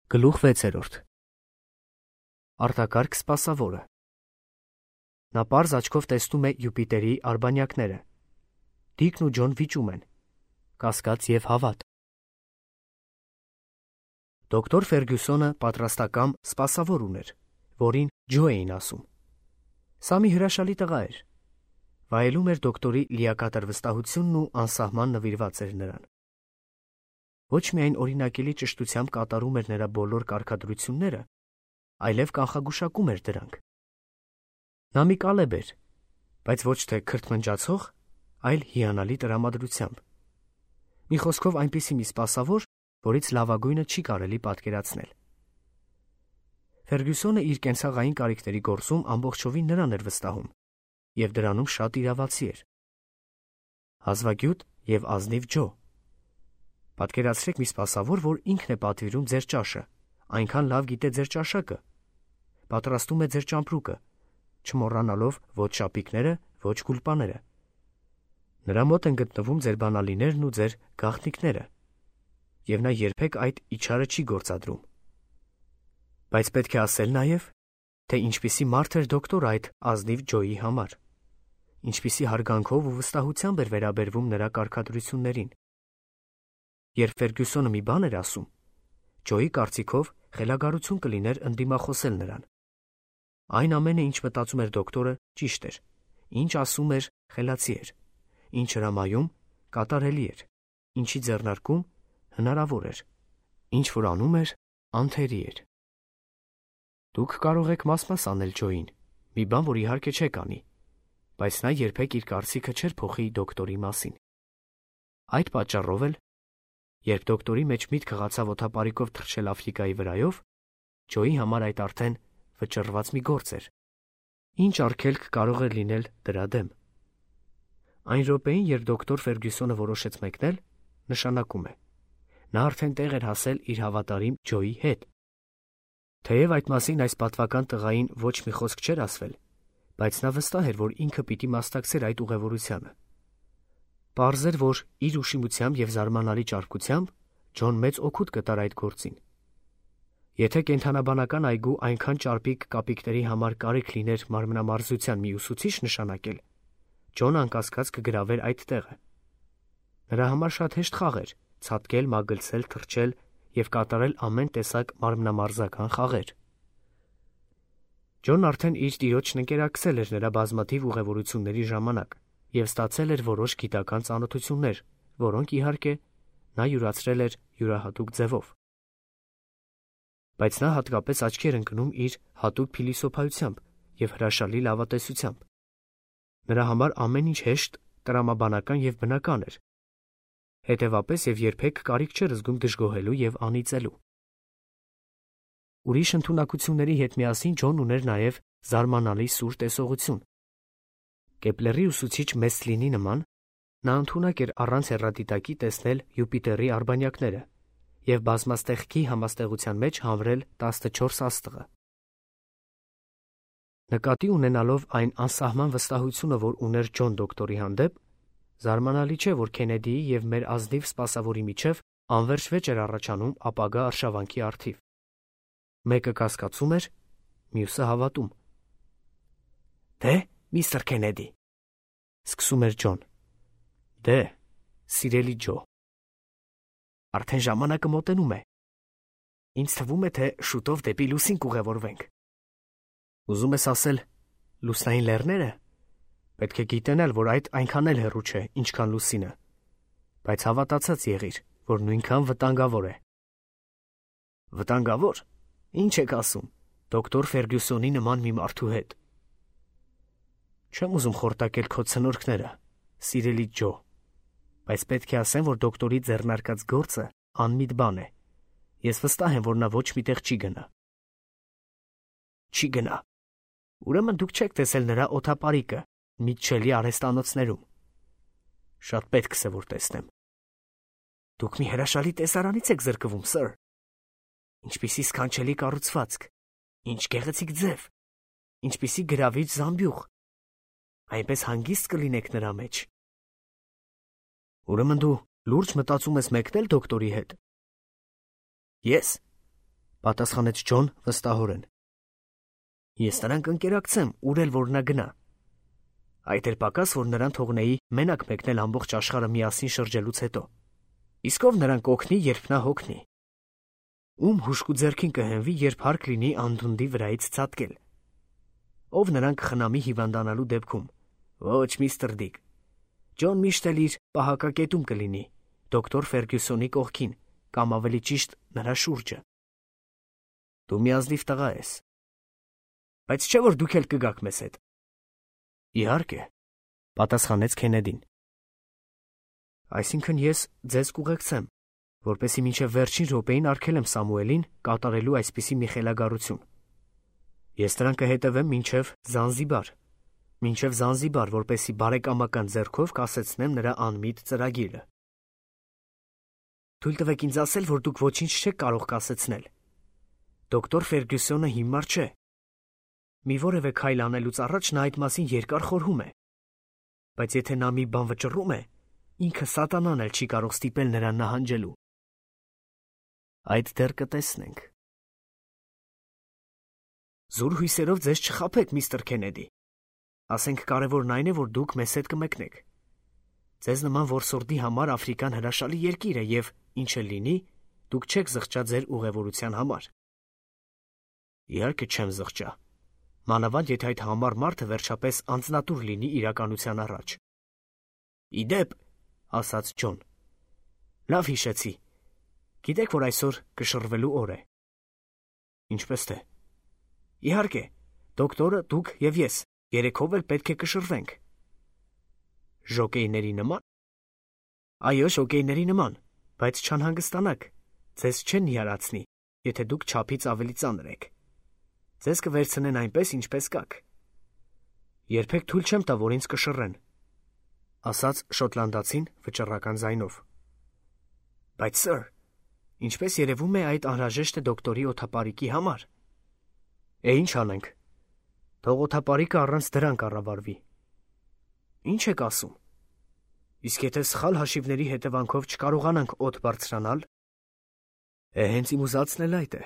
Գլուխ 6. Արտակարգ սպասավորը։ Նա պարզ աչքով տեսնում է Յուպիտերի արբանյակները։ Դիկն ու Ջոն վիճում են, կասկած և հավատ։ Դոկտոր Ֆերգյուսոնը պատրաստակամ սպասավոր ուներ, որին Ջո էին ասում։ Սա մի հրաշալի տղա էր։ Վայելում էր դոկտորի լիակատար վստահությունն ու անսահման նվիրված էր նրան։ Ոչ միայն օրինակելի ճշտությամբ կատարում էր նրա բոլոր կարգադրությունները, այլև կանխագուշակում էր դրանք։ Նա մի կալեբ էր, բայց ոչ թե քրթմնջացող, այլ հիանալի տրամադրությամբ։ Մի խոսքով այնպիսի մի սպասավոր, որից լավագույնը չի կարելի պատկերացնել։ Ֆերգյուսոնը իր կենցաղային կարիքների գործում ամբողջովին նրան էր վստահում, և դրանում շատ իրավացի էր։ Հազվագյուտ և ազնիվ Ջո։ Պատկերացրեք մի սպասավոր, որ ինքն է պատվիրում ձեր ճաշը, այնքան լավ գիտե ձեր ճաշակը, պատրաստում է ձեր ճամպրուկը, չմոռանալով ոչ շապիկները, ոչ գուլպաները։ Նրա մոտ են գտնվում ձեր բանալիներն ու ձեր գաղտնիքները, և նա երբեք այդ իչարը չի գործադրում։ Բայց պետք է ասել նաև, թե ինչպիսի մարդ էր դոկտորը այդ ազնիվ Ջոյի համար, ինչպիսի հարգանքով ու վստահությամբ էր վերաբերվում նրա կարգադրություններին։ Երբ Ֆերգյուսոնը մի բան էր ասում, Ջոյի կարծիքով խելագարություն կլիներ ընդդիմախոսել նրան։ Այն ամենը, ինչ մտածում էր դոկտորը, ճիշտ էր, ինչ ասում էր, խելացի էր, ինչ հրամայում, կատարելի էր, ինչի ձեռնարկում, հնարավոր էր, ինչ որ անում էր, անթերի էր։ Դուք կարող եք մաս-մաս անել Ջոյին, մի բան, որ իհարկե չեք անի, բայց նա երբեք իր կարծիքը չէր փոխի դոկտորի մասին։ Այդ պատճառով էլ, երբ դոկտորի մեջ միտք հղացավ օդապարիկով թռչել Աֆրիկայի վրայով, Ջոյի համար այդ արդեն վճռված մի գործ էր։ Ինչ արգելք կարող էր լինել դրա դեմ։ Այն րոպեին, երբ դոկտոր Ֆերգյուսոնը որոշեց մեկնել, նշանակում է, նա արդեն տեղ էր հասել իր հավատարիմ Ջոյի հետ։ Թեև այդ մասին այս պատվական տղային ոչ մի խոսք չէր ասվել, բայց նա վստահ էր, որ ինքը պիտի մասնակցեր այդ ուղևորությանը։ Պարզ էր, որ իր ուշիմությամբ և զարմանալի ճարպկությամբ Ջոն մեծ օգուտ կտար այդ գործին։ Եթե կենդանաբանական այգու այնքան ճարպիկ կապիկների համար կարիք լիներ մարմնամարզության մի ուսուցիչ նշանակել, Ջոն անկասկած կգրավեր այդ տեղը։ Նրա համար շատ հեշտ խաղ էր ցատկել, մագլցել, թռչել և կատարել ամեն տեսակ մարմնամարզական խաղեր։ Ջոնն արդեն իր տիրոջն ընկերակցել էր նրա բազմաթիվ ուղևորությունների ժամանակ և ստացել էր որոշ գիտական ծանոթություններ, որոնք, իհարկե, նա յուրացրել էր յուրահատուկ ձևով։ Բայց նա հատկապես աչքի էր ընկնում իր հատուկ փիլիսոփայությամբ և հրաշալի լավատեսությամբ։ Նրա համար ամեն ինչ հեշտ, տրամաբանական և բնական էր։ Հետևապես և երբեք կարիք չէր զգում դժգոհելու և անիծելու։ Ուրիշ ընդունակությունների հետ միասին Ջոն ուներ նաև զարմանալի սուր տեսողություն։ Կեպլերի ուսուցիչ Մեսլինի նման, նա ընդունակ էր առանց հեռադիտակի տեսնել Յուպիտերի արբանյակները և բազմաստեղքի համաստեղության մեջ հանրել 14 աստղը։ Նկատի ունենալով այն անսահման վստահությունը, որ ուներ Ջոն դոկտորի հանդեպ, զարմանալի չէ, որ Քենեդիի և մեր ազնիվ սպասավորի միջև անվերջ վեճ էր առաջանում ապագա արշավանքի առթիվ։ Մեկը կասկածում էր, մյուսը հավատում։ Դե, միստր Քենեդի, սկսում էր Ջոն։ Դե, սիրելի Ջո, արդեն ժամանակը մոտենում է։ Ինձ թվում է, թե շուտով դեպի լուսին կուղևորվենք։ Ուզում ես ասել, լուսնային լեռները։ Պետք է գիտենալ, որ այդ այնքան էլ հեռու չէ, ինչքան լուսինը, բայց հավատացած եղիր, որ նույնքան վտանգավոր է։ Վտանգավոր։ Ինչ եք ասում, դոկտոր Ֆերգյուսոնի նման մի մարդու հետ։ Չեմ ուզում խորտակել քո ցնորքները, սիրելի Ջո, բայց պետք է ասեմ, որ դոկտորի ձեռնարկած գործը անմիտ բան է։ Ես վստահ եմ, որ նա ոչ միտեղ չի գնա։ Չի գնա։ Ուրեմն դուք չեք տեսել նրա օդապարիկը Միթչելի արհեստանոցներում։ Շատ պետք է որ տեսնեմ։ Դուք մի հրաշալի տեսարանից եք զրկվում, սըր։ Ինչպիսի սքանչելի կառուցվածք, ինչ գեղեցիկ ձև, ինչպիսի գրավիչ զամբյուղ։ Այնպես հանգիստ կլինեք նրա մեջ։ Ուրեմն դու լուրջ մտածում ես մեկնել դոկտորի հետ։ Ես։ Պատասխանեց Ջոն վստահորեն։ Ես նրան կընկերակցեմ, ուր էլ որ նա գնա։ Այդ էլ պակաս, որ նրան թողնեի մենակ մեկնել ամբողջ աշխարհը միասին շրջելուց հետո։ Իսկ ով նրան կօգնի, երբ նա հոգնի։ Ում հուշկու ձեռքին կհենվի, երբ հարկ լինի անդունդի վրայից ցատկել։ Ով նրան կխնամի հիվանդանալու դեպքում։ Ոչ, միստր Դիկ։ Ջոն միշտ էլ իր պահակակետում կլինի, դոկտոր Ֆերգյուսոնի կողքին, կամ ավելի ճիշտ նրա շուրջը։ Դու մի ազնիվ տղա ես։ Բայց չէ՞ որ դուք էլ կգաք մեզ հետ։ Իհարկե, պատասխանեց Քենեդին։ Այսինքն ես ձեզ կուղեկցեմ, որպեսզի մինչև վերջին րոպեին արգելեմ Սամուելին կատարելու այսպիսի մի խելագարություն։ Ես նրան կհետևեմ մինչև Զանզիբար, որպեսզի բարեկամական ձեռքով կասեցնեմ նրա անմիտ ծրագիրը։ Թույլ տվեք ինձ ասել, որ դուք ոչինչ չեք կարող կասեցնել։ Դոկտոր Ֆերգյուսոնը հիմար չէ։ Մի որևէ քայլ անելուց առաջ նա այդ մասին երկար խորհում է։ Բայց եթե նա մի բան վճռում է, ինքը սատանան էլ չի կարող ստիպել նրան նահանջելու։ Այդ դեռ կտեսնենք։ Զուր հույսերով ձեզ չխաբեք, միստր Քենեդի։ Ասենք կարևորն այն է, որ դուք մեզ հետ կմեկնեք։ Ձեզ նման որսորդի համար Աֆրիկան հրաշալի երկիր է և, ինչ էլ լինի, դուք չեք զղջա ձեր ուղևորության համար։ Իհարկե չեմ զղջա։ Մանավանդ եթե այդ համառ մարդը վերջապես անձնատուր լինի իրականության առաջ։ Իդեպ, ասաց Ջոն, լավ հիշեցի։ Գիտեք, որ այսօր կշռվելու օր է։ Ինչպես թե։ Իհարկե, դոկտորը, դուք և ես երեքով էլ պետք է կշռվենք։ Ժոկեյների նման։ Այո, ժոկեյների նման, բայց չանհանգստանաք, ձեզ չեն նիհարացնի, եթե դուք չափից ավելի ծանր եք։ Ձեզ կվերցնեն այնպես, ինչպես կաք։ Երբեք թույլ չեմ տա, որ ինձ կշռեն, ասաց շոտլանդացին վճռական ձայնով։ Բայց սըր, ինչպես երևում է, այդ անհրաժեշտ է դոկտորի օդապարիկի համար։ Ինչ անենք։ Թող օդապարիկը առանց դրան կառավարվի։ Ինչ եք ասում։ Իսկ եթե սխալ հաշիվների հետևանքով չկարողանանք օդ բարձրանալ, հենց իմ ուզածն էլ այդ է։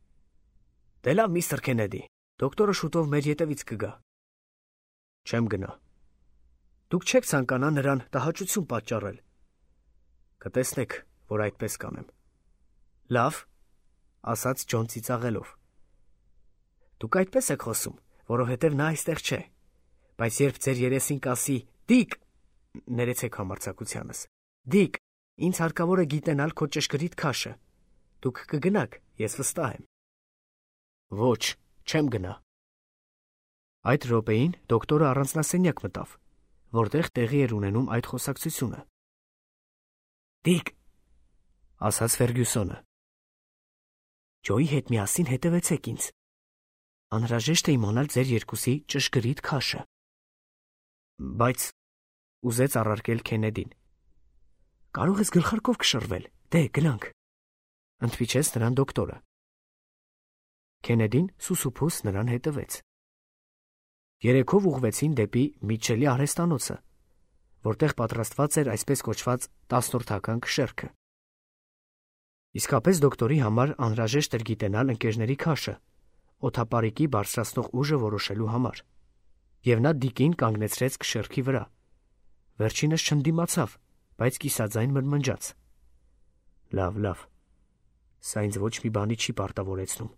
Դե լավ, միստր Քենեդի, դոկտորը շուտով մեր ետևից կգա։ Չեմ գնա։ Դուք չեք ցանկանա նրան տհաճություն պատճառել։ Կտեսնեք, որ այդպես կանեմ։ Լավ, ասաց Ջոն ծիծաղելով։ Դուք այդպես եք խոսում, որովհետև նա այստեղ չէ։ Բայց երբ ձեր երեսին կասի Դիկ, ներեցեք համարձակությանս, Դիկ, ինձ հարկավոր է գիտենալ քո ճշգրիտ քաշը։ Դուք կգնաք, ես վստահ եմ։ Ոչ, չեմ գնա։ Այդ րոպեին դոկտորը առանձնասենյակ մտավ, որտեղ տեղի էր ունենում այդ խոսակցությունը։ Դիկ, ասաց Ֆերգյուսոնը։ Ջոյի հետ միասին հետևեցեք ինձ։ Անհրաժեշտ է իմանալ ձեր երկուսի ճշգրիտ քաշը։ Բայց ուզեց առարկել Քենեդին։ Կարող ես գլխարկով կշռվել, դե գնանք, ընդվիճեց նրան դոկտորը։ Քենեդին սուսուփուս նրան հետևեց։ Երեքով ուղղվեցին դեպի Միչելի արհեստանոցը, որտեղ պատրաստված էր այսպես կոչված 10-որդական քշերքը։ Իսկապես դոկտորի համար անհրաժեշտ էր գիտենալ ընկերների քաշը, օդապարիկի բարձրացնող ուժը որոշելու համար, և նա Դիկին կանգնեցրեց քշերքի վրա։ Վերջինս չընդդիմացավ, բայց կիսաձայն մրմնջաց։ Լավ, սա ինձ ոչ մի բանի չի պարտավորեցնում։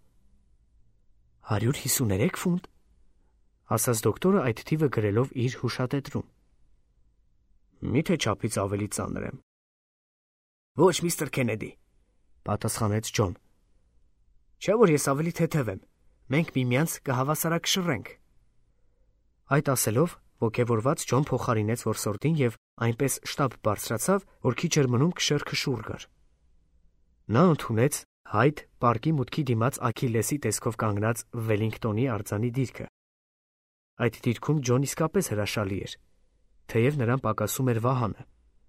153 ֆունտ, ասաց դոկտորը այդ թիվը գրելով իր հուշատետրում։ Միթե չափից ավելի ծանր եմ։ Ոչ, միստր Քենեդի, պատասխանեց Ջոն։ Չէ՞ որ ես ավելի թեթև եմ, մենք միմյանց կհավասարակշռենք։ Այդ ասելով ոգևորված Ջոն փոխարինեց որսորդին և այնպես շտապ բարձրացավ, որ քիչ էր մնում քշերքը շուռ գար։ Նա ընդունեց Հայդ պարկի մուտքի դիմաց Աքիլեսի տեսքով կանգնած Վելինգտոնի արձանի դիրքը։ Այդ դիրքում Ջոն իսկապես հրաշալի էր, թեև նրան պակասում էր վահանը։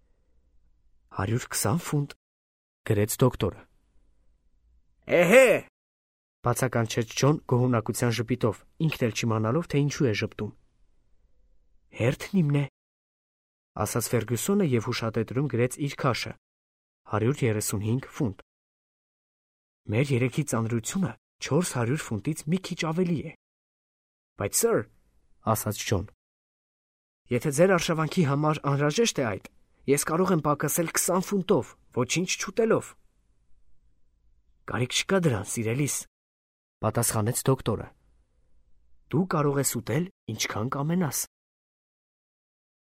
120 ֆունտ, գրեց դոկտորը։ Էհե, բացականչեց Ջոն գոհունակության ժպիտով, ինքն էլ չիմանալով, թե ինչու է ժպտում։ Հերթն իմն է, ասաց Ֆերգյուսոնը և հուշատետրում գրեց իր քաշը՝ 135 ֆունտ։ Մեր երեքի ծանրությունը 400 ֆունտից մի քիչ ավելի է։ Բայց սըր, ասաց Ջոն, եթե ձեր արշավանքի համար անհրաժեշտ է այդ, ես կարող եմ պակասել 20 ֆունտով, ոչինչ չուտելով։ Կարիք չկա դրան, սիրելիս, պատասխանեց դոկտորը։ Դու կարող ես ուտել, ինչքան կամենաս։